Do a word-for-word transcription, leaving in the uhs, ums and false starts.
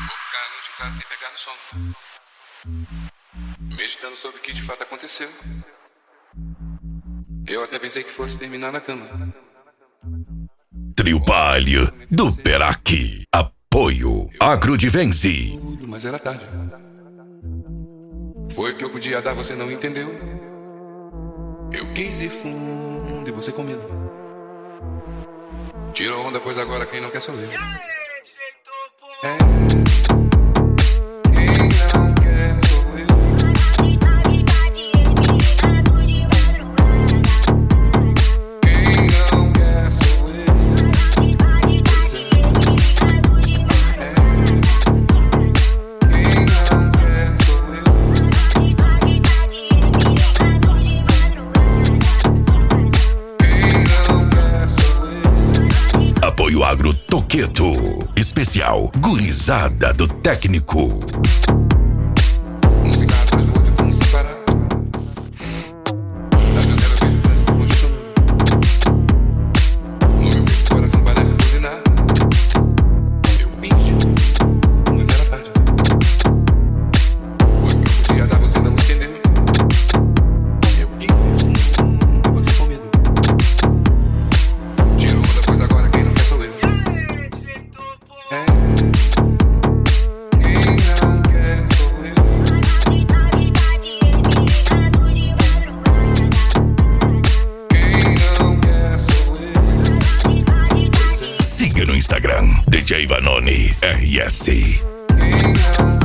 ficar no de casa sem pegar no sono, meditando sobre o que de fato aconteceu. Eu até pensei que fosse terminar na cama. Trio Palio do Perac. Apoio Agrodivense. Mas era tarde. Foi o que eu podia dar, você não entendeu. Eu quis ir fundo e você com medo. Tirou onda, pois agora quem não quer sou eu. É. Quem não quer sou eu. Quem não quer sou eu. Pois é. É. Quem não quer sou eu. Quem não quer sou eu. Apoio Agro Toqueto. Especial Gurizada do Técnico. Um cigarro atrás do outro e fomos separar. Da janela eu vejo o trânsito congestionando. No meu peito o coração parece buzinar. Eu fingi, mas era tarde. Foi o que eu podia dar, você não entendeu. Eu quis ir fundo e você com medo. Tirou onda, pois agora quem não quer sou eu. É. Quem não quer sou eu. Quem não quer sou eu. Pois é. Siga no Instagram D J Vanoni R S. Quem não